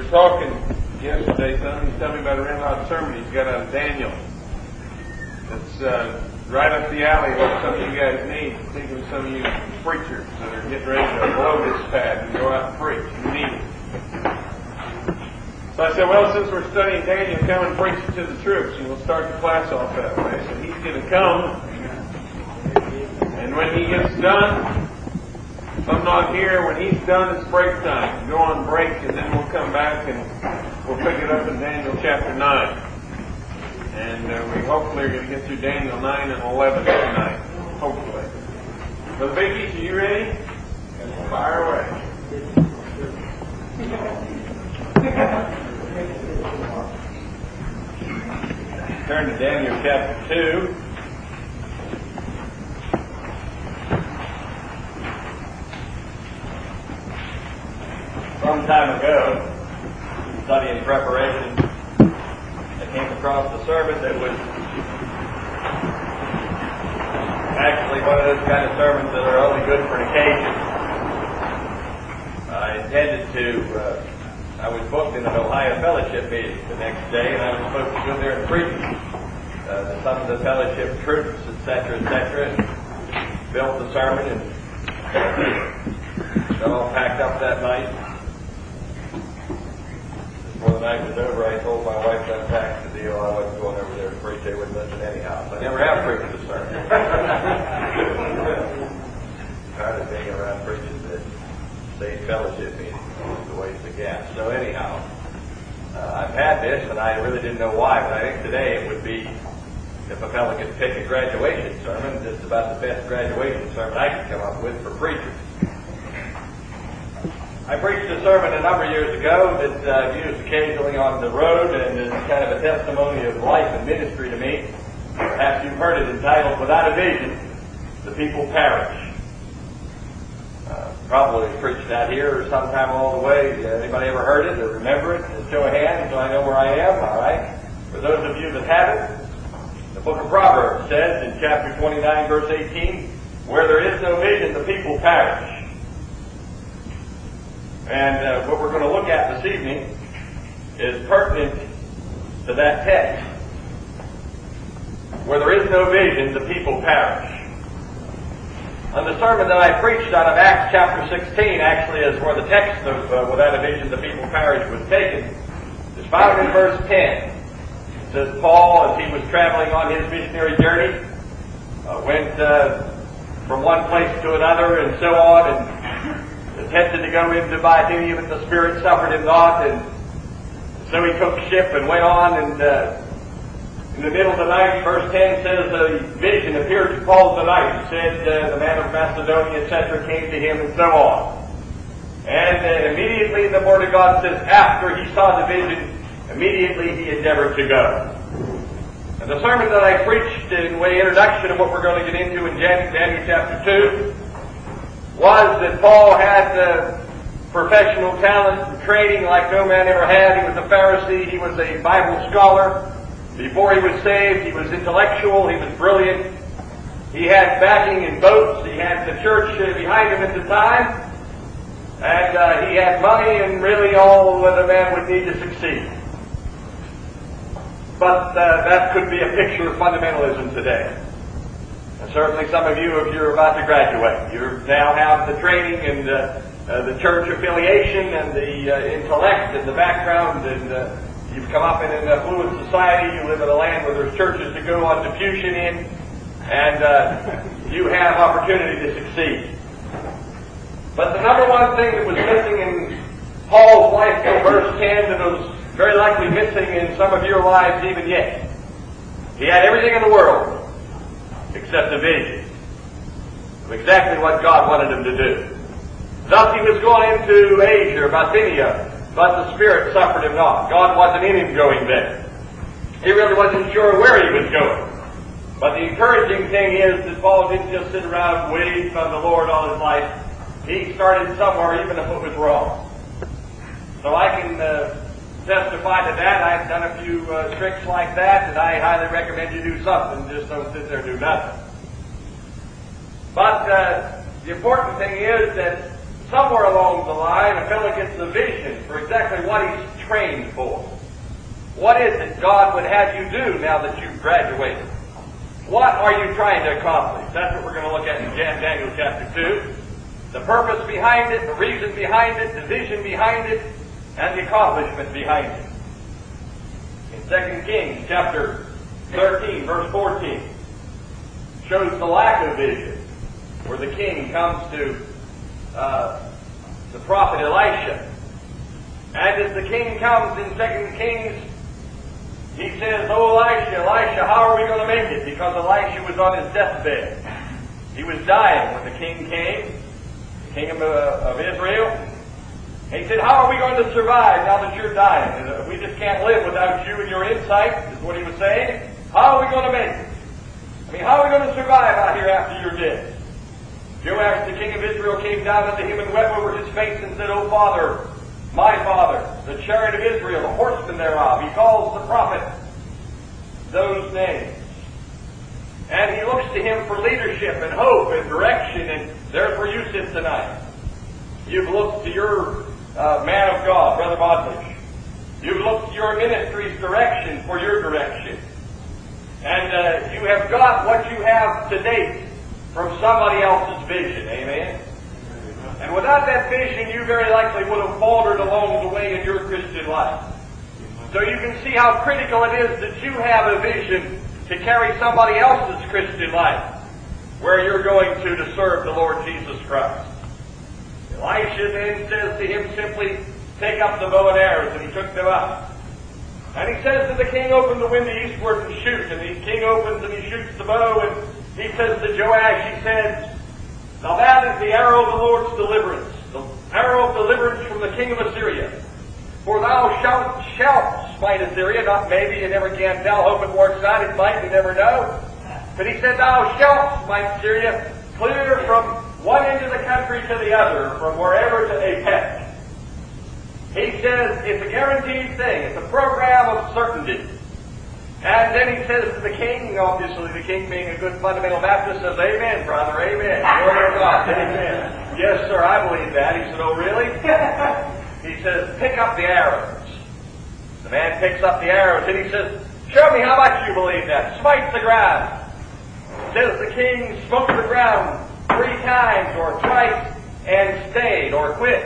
talking yesterday, son. He's telling me about a Renard sermon he's got out of Daniel. It's right up the alley of what some of you guys need, particularly some of you preachers that are getting ready to blow this pad and go out and preach. You need it. So I said, well, since we're studying Daniel, come and preach it to the troops, and we'll start the class off that way. So he's going to come, and when he gets done, if I'm not here, when he's done, it's break time. Go on break, and then we'll come back and we'll pick it up in Daniel chapter 9. And we hopefully are going to get through Daniel 9 and 11 tonight. Hopefully. Brother Vickies, are you ready? Fire away. Turn to Daniel chapter 2. Some time ago, studying preparation, I came across a sermon that was actually one of those kind of sermons that are only good for an occasion. I was booked in an Ohio fellowship meeting the next day, and I was supposed to go there and preach to some of the fellowship troops, etc., etc., and built the sermon and got all packed up that night. Before the night was over, I told my wife to unpack the deal. I wasn't going over there to preach. They wouldn't listen anyhow. So I never have preached a sermon. Tired of being around preaching the state fellowship meeting. It's a waste of gas. So anyhow, I've had this, and I really didn't know why, but I think today it would be, if a fellow could pick a graduation sermon, just about the best graduation sermon I could come up with for preachers. I preached a sermon a number of years ago that I've used occasionally on the road, and is kind of a testimony of life and ministry to me. Perhaps you've heard it entitled, Without a Vision, the People Perish. Probably preached out here or sometime along the way. Anybody ever heard it or remember it? Just show a hand so I know where I am, all right? For those of you that haven't, the book of Proverbs says in chapter 29, verse 18, where there is no vision, the people perish. And what we're going to look at this evening is pertinent to that text. Where there is no vision, the people perish. On the sermon that I preached out of Acts chapter 16, actually is where the text of without a vision, the people perish was taken. It's found in verse 10. It says, Paul, as he was traveling on his missionary journey, went from one place to another and so on, and attempted to go into Bithynia, but the Spirit suffered him not, and so he took ship and went on, and in the middle of the night, verse 10 says, a vision appeared to Paul the night. It said, the man of Macedonia, etc., came to him, and so on. And immediately the Word of God says, after he saw the vision, immediately he endeavored to go. And the sermon that I preached in way introduction of what we're going to get into in Daniel chapter 2 was that Paul had professional talent and training like no man ever had. He was a Pharisee. He was a Bible scholar. Before he was saved, he was intellectual. He was brilliant. He had backing in boats. He had the church behind him at the time. And he had money and really all that a man would need to succeed. But that could be a picture of fundamentalism today. And certainly some of you, if you're about to graduate, you now have the training and the church affiliation and the intellect and the background, and you've come up in an affluent society. You live in a land where there's churches to go on diffusion in, and you have opportunity to succeed. But the number one thing that was missing in Paul's life in verse 10, that was very likely missing in some of your lives even yet, he had everything in the world except a vision of exactly what God wanted him to do. Thus he was going into Asia or Bithynia, but the Spirit suffered him not. God wasn't in him going there. He really wasn't sure where he was going. But the encouraging thing is that Paul didn't just sit around waiting on the Lord all his life. He started somewhere, even if it was wrong. So I can testify to that. I've done a few tricks like that, and I highly recommend you do something. Just don't sit there and do nothing. But the important thing is that somewhere along the line, a fellow gets a vision for exactly what he's trained for. What is it God would have you do now that you've graduated? What are you trying to accomplish? That's what we're going to look at in Daniel chapter 2. The purpose behind it, the reason behind it, the vision behind it, and the accomplishment behind it. In 2 Kings chapter 13, verse 14, shows the lack of vision, where the king comes to the prophet Elisha. And as the king comes in 2 Kings, he says, "Oh, Elisha, how are we going to make it?" Because Elisha was on his deathbed. He was dying when the king came, the king of Israel. And he said, "How are we going to survive now that you're dying? We just can't live without you and your insight," is what he was saying. "How are we going to make it? I mean, how are we going to survive out here after you're dead?" Joash, the king of Israel, came down unto him and wept over his face and said, "O Father, my father, the chariot of Israel, the horsemen thereof." He calls the prophet those names. And he looks to him for leadership and hope and direction, and there's where you sit tonight. You've looked to your man of God, Brother Modlich. You've looked to your ministry's direction for your direction. And you have got what you have to date from somebody else's vision. Amen? And without that vision, you very likely would have faltered along the way in your Christian life. So you can see how critical it is that you have a vision to carry somebody else's Christian life where you're going to serve the Lord Jesus Christ. Elisha then says to him simply, "Take up the bow and arrows," and he took them up. And he says to the king, "Open the window eastward and shoot." And the king opens and he shoots the bow, and he says to Joash, he says, "Now that is the arrow of the Lord's deliverance, the arrow of deliverance from the king of Assyria. For thou shalt smite Assyria," not maybe, you never can tell, hope it works out, it might, you never know. But he said, "Thou shalt smite Syria clear from one end of the country to the other, from wherever to Apex." He says it's a guaranteed thing, it's a program of certainty. And then he says to the king, obviously the king being a good fundamental Baptist, says, "Amen, brother, amen. Glory to God, amen." "Yes, sir, I believe that." He said, "Oh, really?" He says, "Pick up the arrows." The man picks up the arrows and he says, "Show me how much you believe that. Smite the ground." Says the king smote the ground 3 times or thrice and stayed or quit.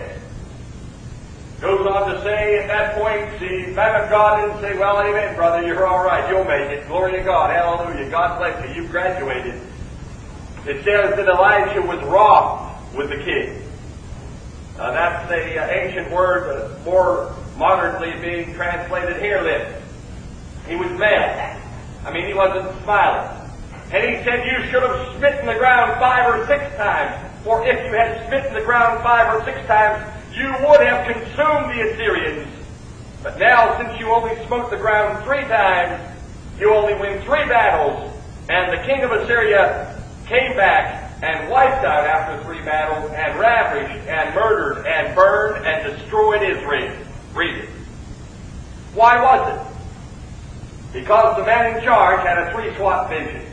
Goes on to say at that point, the man of God didn't say, "Well, amen, brother, you're all right, you'll make it. Glory to God, hallelujah, God bless you, you've graduated." It says that Elijah was wroth with the king. That's the ancient word, more modernly being translated hair-lipped. He was mad. I mean, he wasn't smiling. And he said, "You should have smitten the ground 5 or 6 times. For if you had smitten the ground 5 or 6 times, you would have consumed the Assyrians. But now, since you only smote the ground 3 times, you only win 3 battles. And the king of Assyria came back and wiped out after 3 battles, and ravaged, and murdered, and burned, and destroyed Israel." Read it. Why was it? Because the man in charge had a 3-SWAT vision.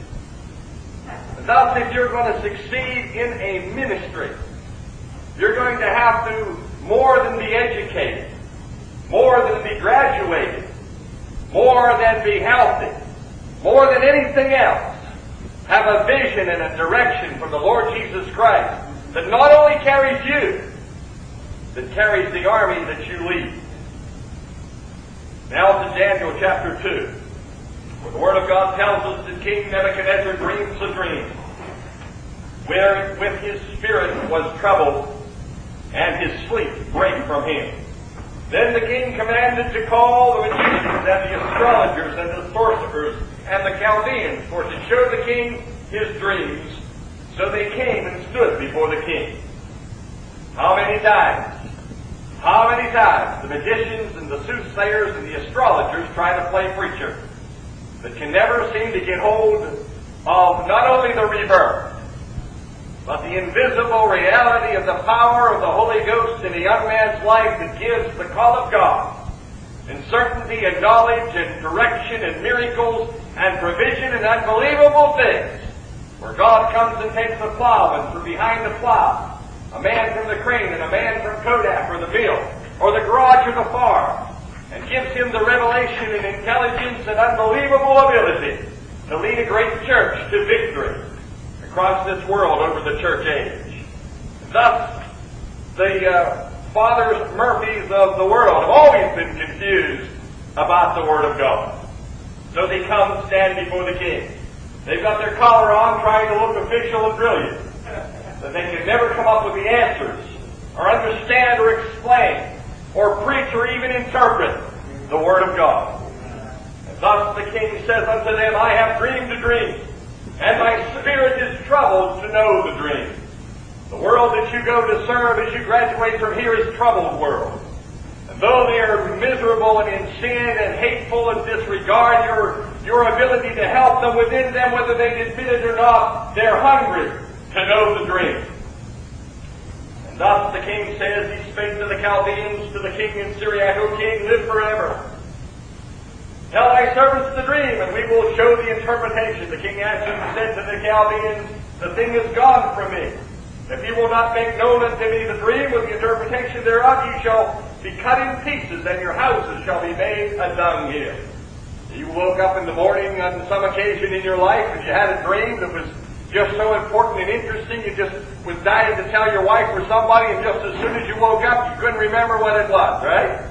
Thus, if you're going to succeed in a ministry, you're going to have to more than be educated, more than be graduated, more than be healthy, more than anything else, have a vision and a direction from the Lord Jesus Christ that not only carries you, that carries the army that you lead. Now to Daniel chapter 2, where the Word of God tells us that King Nebuchadnezzar dreams a dream, where with his spirit was troubled, and his sleep brake from him. Then the king commanded to call the magicians and the astrologers and the sorcerers and the Chaldeans for to show the king his dreams. So they came and stood before the king. How many times? How many times the magicians and the soothsayers and the astrologers try to play preacher, but can never seem to get hold of not only the rebirth, but the invisible reality of the power of the Holy Ghost in a young man's life that gives the call of God, and certainty and knowledge and direction and miracles and provision and unbelievable things, where God comes and takes the plow and from behind the plow a man from the crane and a man from Kodak or the mill or the garage or the farm, and gives him the revelation and intelligence and unbelievable ability to lead a great church to victory across this world over the church age. Thus, the fathers Murphys of the world have always been confused about the Word of God. So they come and stand before the king. They've got their collar on, trying to look official and brilliant, but they can never come up with the answers, or understand, or explain, or preach, or even interpret the Word of God. And thus the king says unto them, I have dreamed a dream, and my spirit is troubled to know the dream. The world that you go to serve as you graduate from here is troubled world. And though they are miserable and in sin and hateful and disregard your ability to help them within them, whether they admit it or not, they're hungry to know the dream. And thus the king says, he spake to the Chaldeans, to the king in Syria, O king, live forever. Tell thy servants the dream, and we will show the interpretation. The king answered and said to the Chaldeans, the thing is gone from me. If you will not make known unto me the dream with the interpretation thereof, ye shall be cut in pieces, and your houses shall be made a dunghill. You woke up in the morning on some occasion in your life, and you had a dream that was just so important and interesting, you just was dying to tell your wife or somebody, and just as soon as you woke up, you couldn't remember what it was, right?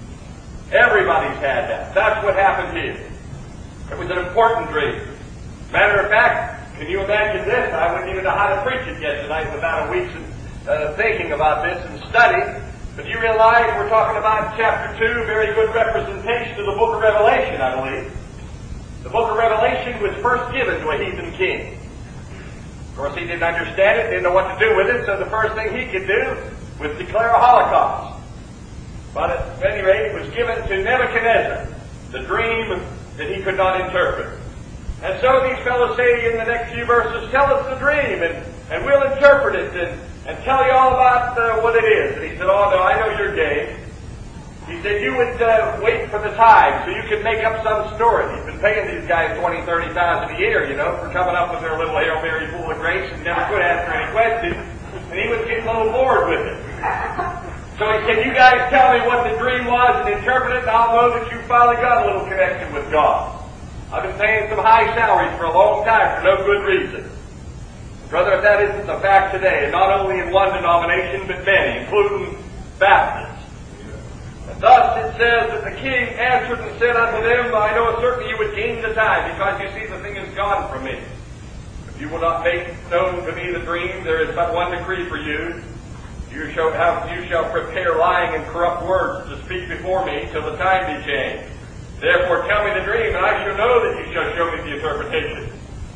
Everybody's had that. That's what happened here. It was an important dream. Matter of fact, can you imagine this? I wouldn't even know how to preach it yet tonight without a week's thinking about this and studying. But you realize we're talking about chapter 2, very good representation of the book of Revelation, I believe. The book of Revelation was first given to a heathen king. Of course, he didn't understand it, didn't know what to do with it, so the first thing he could do was declare a holocaust. But at any rate, it was given to Nebuchadnezzar, the dream that he could not interpret. And so these fellows say in the next few verses, tell us the dream, and we'll interpret it, and tell you all about what it is. And he said, oh no, I know your game. He said, you would wait for the time so you could make up some story. He's been paying these guys $20,000, $30,000 a year, for coming up with their little Hail Mary full of grace and never could answer any questions. And he was getting a little bored with it. So he said, you guys tell me what the dream was and interpret it, and I'll know that you finally got a little connection with God. I've been paying some high salaries for a long time for no good reason. Brother, if that isn't the fact today, and not only in one denomination, but many, including Baptists. And thus it says that the king answered and said unto them, I know certainly you would gain the time, because you see the thing is gone from me. If you will not make known to me the dream, there is but one decree for you. You shall prepare lying and corrupt words to speak before me till the time be changed. Therefore tell me the dream, and I shall know that you shall show me the interpretation.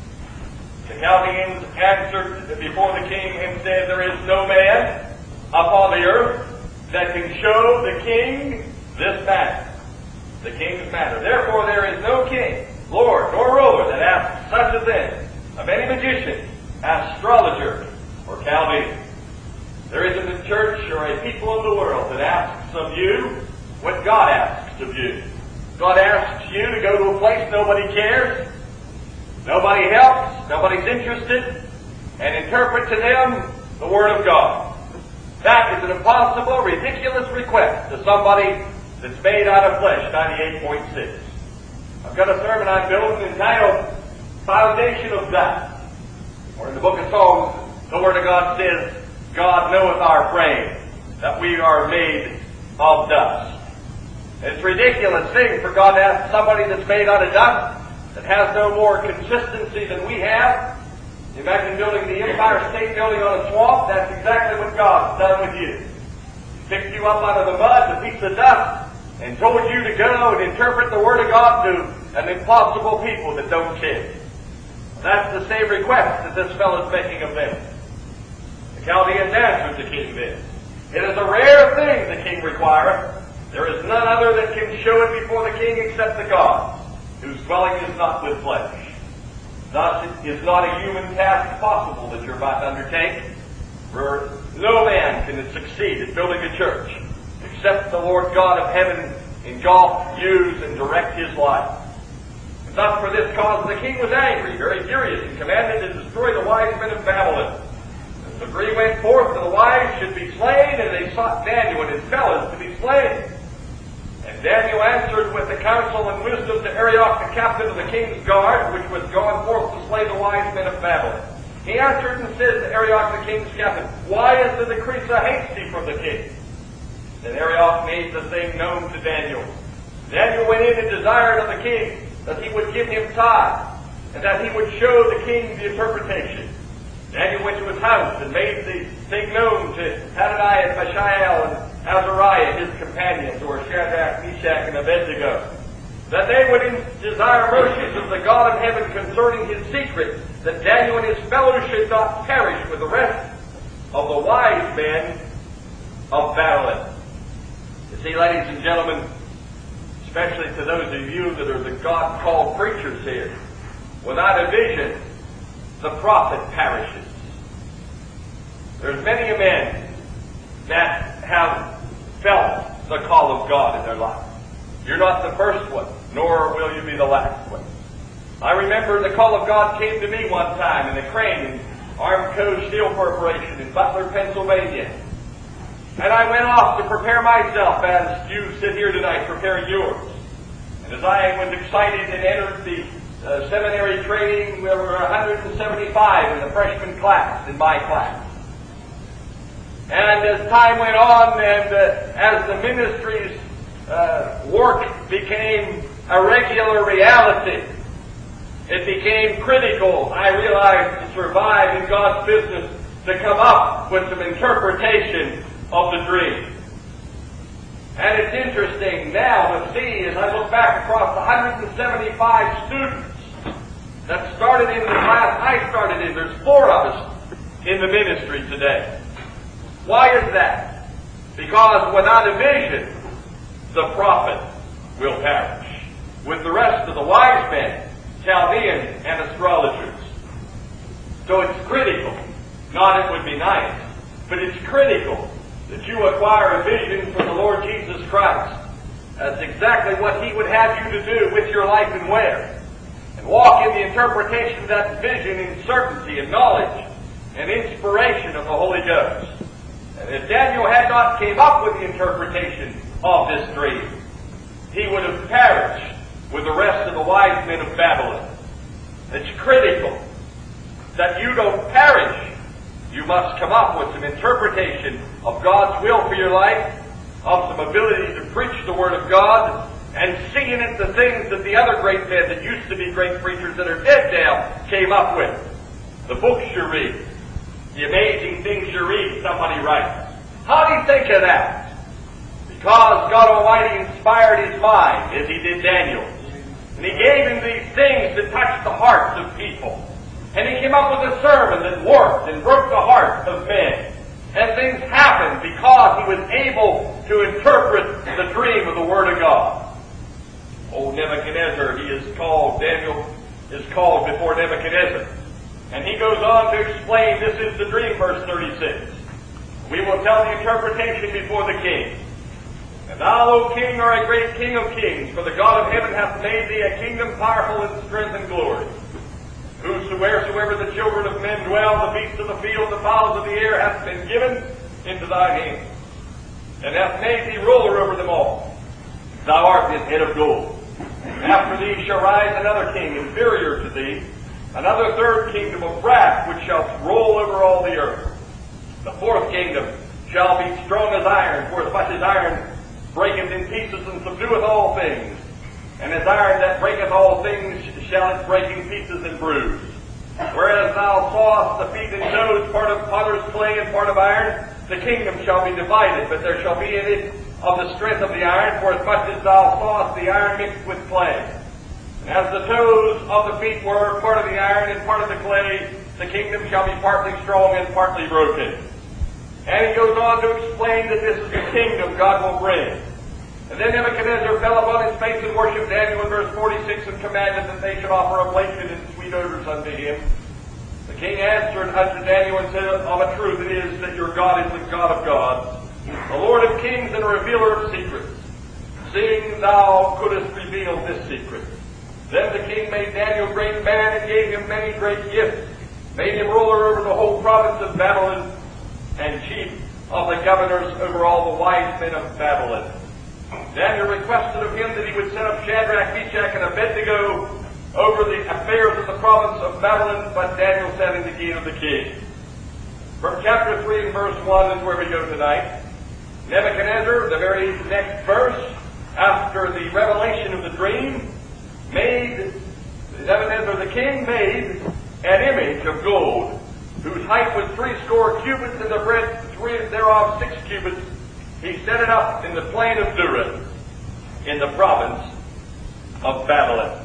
The Chaldeans answered before the king and said, there is no man upon the earth that can show the king this matter, the king's matter. Therefore there is no king, lord, nor ruler that asks such a thing of any magician, astrologer, or Chaldean. There isn't a church or a people in the world that asks of you what God asks of you. God asks you to go to a place nobody cares, nobody helps, nobody's interested, and interpret to them the Word of God. That is an impossible, ridiculous request to somebody that's made out of flesh, 98.6. I've got a sermon I'm building entitled Foundation of Dust. Or in the book of Psalms, the Word of God says, God knoweth our frame, that we are made of dust. It's a ridiculous thing for God to ask somebody that's made out of dust, that has no more consistency than we have. Imagine building the Empire State Building on a swamp. That's exactly what God's done with you. He picked you up out of the mud, a piece of dust, and told you to go and interpret the Word of God to an impossible people that don't care. That's the same request that this fellow's making of them. The Chaldeans answered the king this. It is a rare thing the king requireth. There is none other that can show it before the king except the God, whose dwelling is not with flesh. Thus it is not a human task possible that you're about to undertake, for no man can succeed at building a church except the Lord God of heaven engulf, use, and direct his life. And thus for this cause the king was angry, very furious, and commanded to destroy the wise men of Babylon. The decree went forth that the wives should be slain, and they sought Daniel and his fellows to be slain. And Daniel answered with the counsel and wisdom to Arioch, the captain of the king's guard, which was going forth to slay the wise men of Babylon. He answered and said to Arioch, the king's captain, Why is the decree so hasty from the king? Then Arioch made the thing known to Daniel. Daniel went in and desired of the king that he would give him time, and that he would show the king the interpretation. Daniel went to his house and made the thing known to Hananiah, Mishael, and Azariah, his companions, who were Shadrach, Meshach, and Abednego, that they would desire mercies of the God of heaven concerning his secret, that Daniel and his fellows should not perish with the rest of the wise men of Babylon. You see, ladies and gentlemen, especially to those of you that are the God-called preachers here, without a vision, the prophet perishes. There's many men that have felt the call of God in their life. You're not the first one, nor will you be the last one. I remember the call of God came to me one time in the crane in Armco Steel Corporation in Butler, Pennsylvania. And I went off to prepare myself, as you sit here tonight, prepare yours. And as I was excited and entered the seminary training, there were 175 in the freshman class, in my class. And as time went on, and as the ministry's work became a regular reality, it became critical, I realized, to survive in God's business, to come up with some interpretation of the dream. And it's interesting now to see, as I look back across the 175 students that started in the class I started in, there's 4 of us in the ministry today. Why is that? Because without a vision, the prophet will perish, with the rest of the wise men, Chaldeans, and astrologers. So it's critical, not it would be nice, but it's critical that you acquire a vision from the Lord Jesus Christ. That's exactly what He would have you to do with your life and where. And walk in the interpretation of that vision in certainty and knowledge and inspiration of the Holy Ghost. And if Daniel had not came up with the interpretation of this dream, he would have perished with the rest of the wise men of Babylon. It's critical that you don't perish. You must come up with some interpretation of God's will for your life, of some ability to preach the Word of God, and see in it the things that the other great men that used to be great preachers that are dead now came up with. The books you read, the amazing things you read somebody writes. How do you think of that? Because God Almighty inspired his mind, as He did Daniel. And He gave him these things that touched the hearts of people. And he came up with a sermon that worked and broke the hearts of men. And things happened because he was able to interpret the dream of the Word of God. Old Nebuchadnezzar, Daniel is called before Nebuchadnezzar. And he goes on to explain, this is the dream, verse 36. We will tell the interpretation before the king. And thou, O king, art a great king of kings, for the God of heaven hath made thee a kingdom powerful in strength and glory. Wheresoever the children of men dwell, the beasts of the field, the fowls of the air, hath been given into thine hand, and hath made thee ruler over them all. Thou art his head of gold. After thee shall rise another king inferior to thee, another third kingdom of brass, which shall roll over all the earth. The fourth kingdom shall be strong as iron, for as much as iron breaketh in pieces and subdueth all things, and as iron that breaketh all things shall it break in pieces and bruise. Whereas thou sawest the feet and toes, part of potter's clay and part of iron, the kingdom shall be divided, but there shall be in it of the strength of the iron, for as much as thou sawest the iron mixed with clay. And as the toes of the feet were part of the iron and part of the clay, the kingdom shall be partly strong and partly broken. And he goes on to explain that this is the kingdom God will bring. And then Nebuchadnezzar fell upon his face and worshipped Daniel in verse 46 and commanded that they should offer oblation and sweet odors unto him. The king answered unto Daniel and said, Of a truth it is that your God is the God of gods, the Lord of kings and a revealer of secrets, seeing thou couldst reveal this secret. Then the king made Daniel great man and gave him many great gifts. made him ruler over the whole province of Babylon, and chief of the governors over all the wise men of Babylon. Daniel requested of him that he would set up Shadrach, Meshach, and Abednego over the affairs of the province of Babylon, but Daniel sat in the gate of the king. From chapter 3 and verse 1 is where we go tonight. Nebuchadnezzar, the very next verse, after the revelation of the dream, Nebuchadnezzar the king made an image of gold, whose height was 60 cubits, and the breadth thereof 6 cubits. He set it up in the plain of Dura, in the province of Babylon.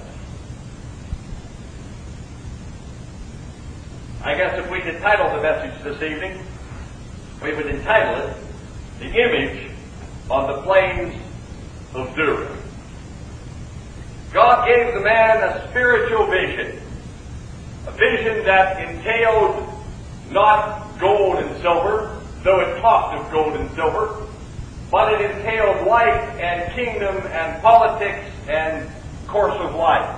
I guess if we could title the message this evening, we would entitle it, The Image on the Plains of Dura. God gave the man a spiritual vision, a vision that entailed not gold and silver, though it talked of gold and silver, but it entailed life and kingdom and politics and course of life.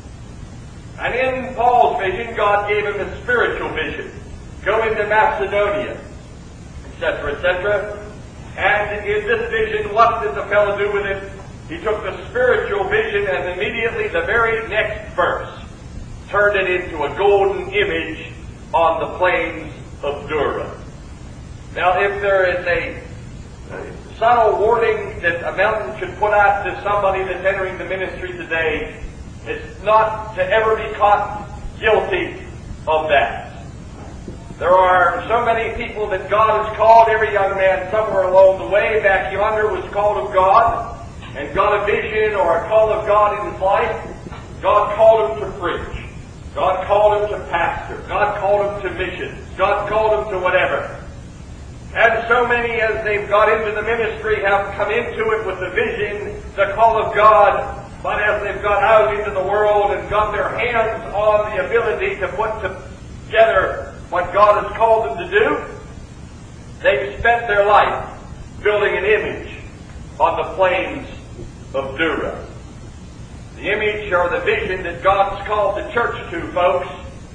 And in Paul's vision, God gave him a spiritual vision. Go into Macedonia, etc., etc. And in this vision, what did the fellow do with it? He took the spiritual vision and immediately the very next verse turned it into a golden image on the plains of Dura. Now, if there is a subtle warning that a mountain should put out to somebody that's entering the ministry today, it's not to ever be caught guilty of that. There are so many people that God has called. Every young man somewhere along the way back yonder was called of God and got a vision or a call of God in his life. God called him to preach. God called him to pastor. God called him to missions. God called him to whatever. And so many, as they've got into the ministry, have come into it with the vision, the call of God, but as they've got out into the world and got their hands on the ability to put together what God has called them to do, they've spent their life building an image on the plains of Dura. The image or the vision that God's called the church to, folks,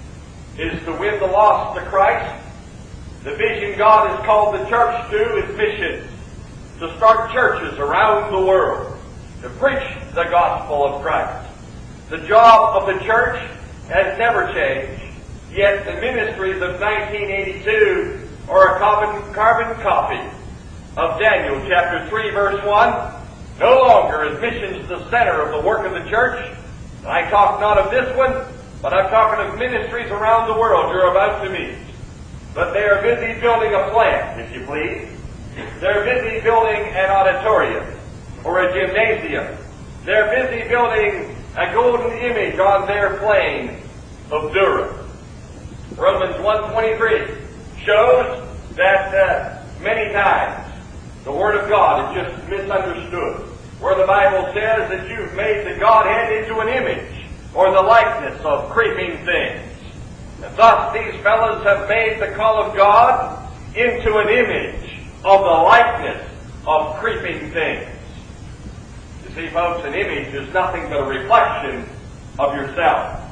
is to win the lost to Christ. The vision God has called the church to is missions, to start churches around the world, to preach the gospel of Christ. The job of the church has never changed, yet the ministries of 1982 are a carbon copy of Daniel chapter 3 verse 1. No longer is missions the center of the work of the church. I talk not of this one, but I'm talking of ministries around the world you're about to meet. But they are busy building a plant, if you please. They're busy building an auditorium or a gymnasium. They're busy building a golden image on their plain of Dura. Romans 1:23 shows that many times the Word of God is just misunderstood. Where the Bible says that you've made the Godhead into an image or the likeness of creeping things. And thus these fellows have made the call of God into an image of the likeness of creeping things. You see, folks, an image is nothing but a reflection of yourself.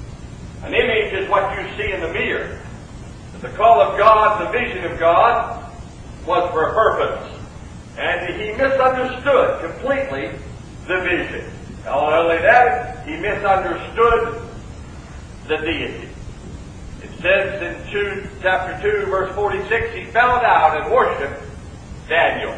An image is what you see in the mirror. The call of God, the vision of God, was for a purpose. And he misunderstood completely the vision. Not only that, he misunderstood the deity. It says in chapter 2, verse 46, he fell down and worshipped Daniel.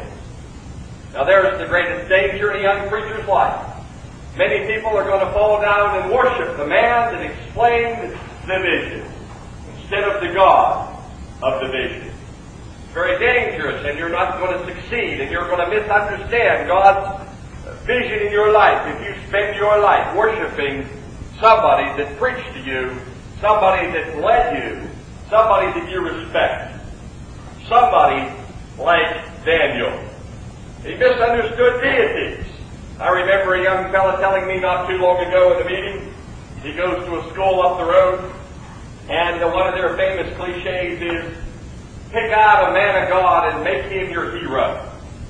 Now there's the greatest danger in a young preacher's life. Many people are going to fall down and worship the man that explained the vision instead of the God of the vision. It's very dangerous, and you're not going to succeed, and you're going to misunderstand God's vision in your life if you spend your life worshiping somebody that preached to you, somebody that led you, somebody that you respect, somebody like Daniel. He misunderstood deities. I remember a young fellow telling me not too long ago in a meeting, he goes to a school up the road, and one of their famous cliches is, pick out a man of God and make him your hero.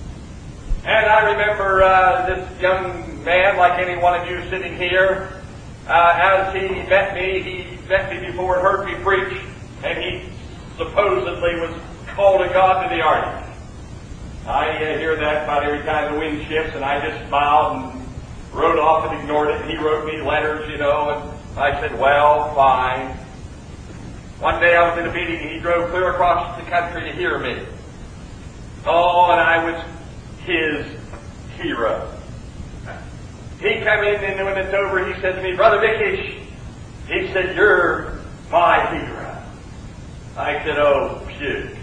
And I remember this young man, like any one of you sitting here, as he met me before and heard me preach, and he supposedly was called a god to the Arctic. I hear that about every time the wind shifts, and I just smiled and wrote off and ignored it. And he wrote me letters, and I said, well, fine. One day I was in a meeting, and he drove clear across the country to hear me. Oh, and I was his hero. He come in, and when it's over, he said to me, Brother Mickish, he said, you're my hero. I said, oh, phew.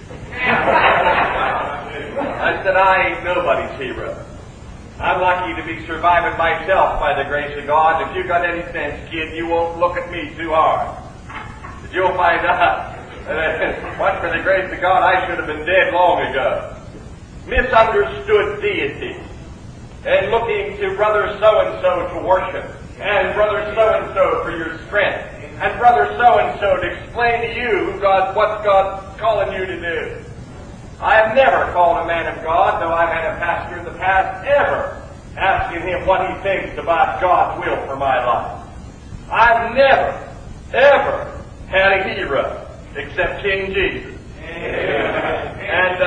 I said, I ain't nobody's hero. I'm lucky to be surviving myself by the grace of God. If you got any sense, kid, you won't look at me too hard. But you'll find out that but for the grace of God, I should have been dead long ago. Misunderstood deity. And looking to brother so-and-so to worship. And brother so-and-so for your strength. And brother so-and-so to explain to you what God's calling you to do. I have never called a man of God, though I've had a pastor in the past, ever asking him what he thinks about God's will for my life. I've never, ever had a hero except King Jesus. And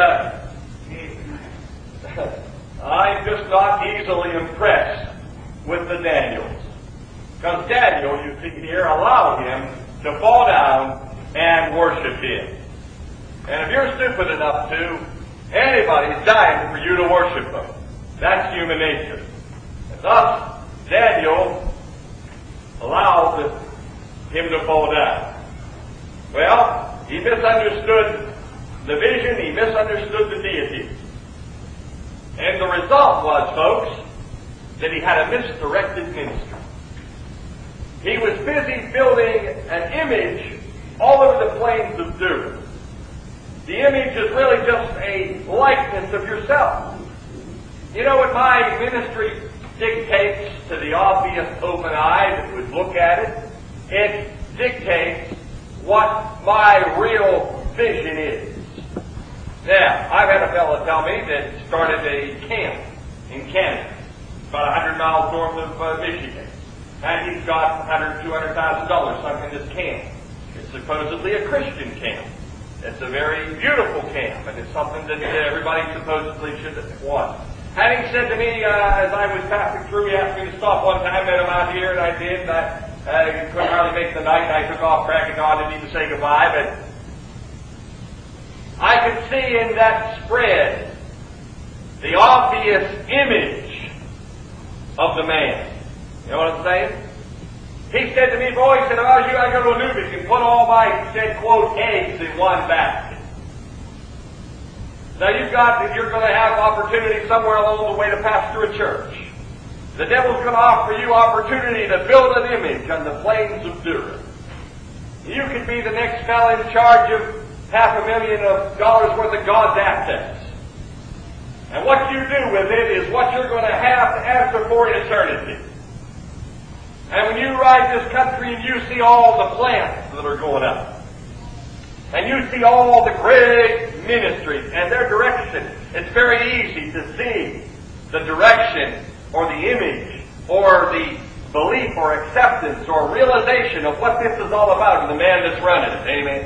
I'm just not easily impressed with the Daniels. Because Daniel, you see here, allowed him to fall down and worship him. And if you're stupid enough to, anybody's dying for you to worship them. That's human nature. And thus, Daniel allowed him to fall down. Well, he misunderstood the vision, he misunderstood the deity. And the result was, folks, that he had a misdirected ministry. He was busy building an image all over the plains of Dura. The image is really just a likeness of yourself. You know what my ministry dictates to the obvious open eye that would look at it? It dictates what my real vision is. Now, I've had a fellow tell me that started a camp in Canada, about 100 miles north of Michigan. And he's got $100,000 to $200,000 sunk in this camp. It's supposedly a Christian camp. It's a very beautiful camp, and it's something that everybody supposedly should want. And he said to me, as I was passing through, he asked me to stop one time, met him out here, and I did. I couldn't hardly make the night, and I took off cracking on, didn't even say goodbye, but I could see in that spread the obvious image of the man. You know what I'm saying? He said to me, boy, he said, if I was you, I'd go to Anubis and put all my, he said, quote, eggs in one basket. Now you're going to have opportunity somewhere along the way to pastor a church. The devil's going to offer you opportunity to build an image on the plains of Dura. You could be the next fellow in charge of $500,000 worth of God's assets. And what you do with it is what you're going to have to answer for in eternity. And when you ride this country and you see all the plans that are going up, and you see all the great ministries and their direction, it's very easy to see the direction or the image or the belief or acceptance or realization of what this is all about in the man that's running it. Amen?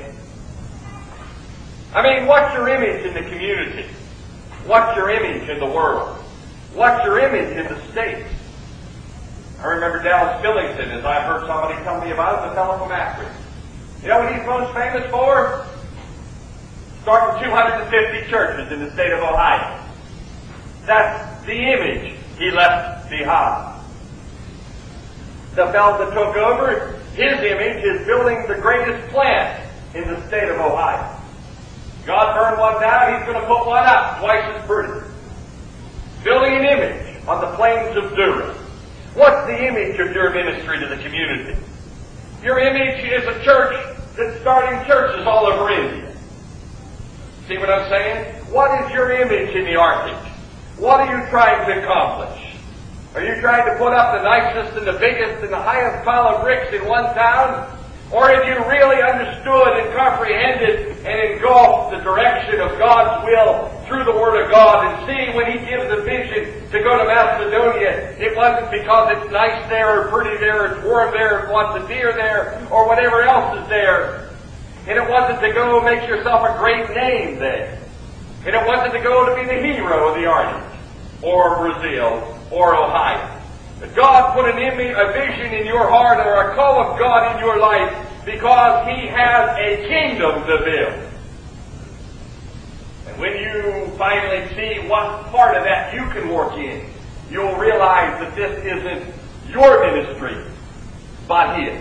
I mean, what's your image in the community? What's your image in the world? What's your image in the States? I remember Dallas Billington, as I've heard somebody tell me about, the fellow from Akron. You know what he's most famous for? Starting 250 churches in the state of Ohio. That's the image he left behind. The fellow that took over, his image is building the greatest plant in the state of Ohio. God burned one down, he's going to put one up, twice as pretty. Building an image on the plains of Dura. What's the image of your ministry to the community? Your image is a church that's starting churches all over India. See what I'm saying? What is your image in the Arctic? What are you trying to accomplish? Are you trying to put up the nicest and the biggest and the highest pile of bricks in one town? Or have you really understood and comprehended and engulfed the direction of God's will through the Word of God, and see when He gives a vision to go to Macedonia, it wasn't because it's nice there or pretty there, or it's warm there, or lots of deer there, or whatever else is there. And it wasn't to go make yourself a great name there. And it wasn't to go to be the hero of the Arctic, or Brazil, or Ohio. But God put a vision in your heart, or a call of God in your life, because He has a kingdom to build. And when you finally see what part of that you can work in, you'll realize that this isn't your ministry, but His.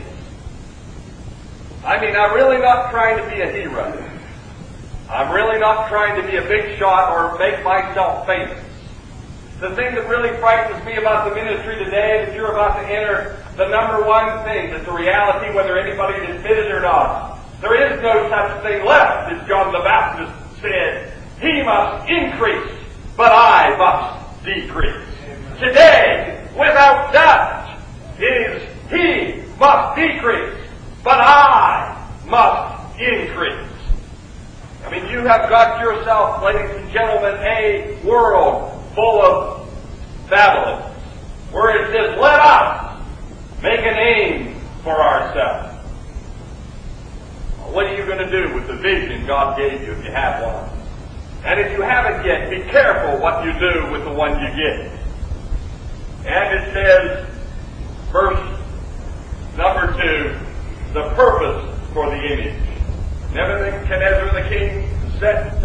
I mean, I'm really not trying to be a hero. I'm really not trying to be a big shot or make myself famous. The thing that really frightens me about the ministry today that you're about to enter, the number one thing that's a reality whether anybody would admit it or not. There is no such thing left, as John the Baptist said. He must increase, but I must decrease. Today, without doubt, it is He must decrease, but I must increase. I mean, you have got yourself, ladies and gentlemen, a world full of Babylon, where it says, let us make a name for ourselves. Well, what are you going to do with the vision God gave you if you have one? And if you haven't yet, be careful what you do with the one you get. And it says, verse number 2, the purpose for the image. Nebuchadnezzar the king set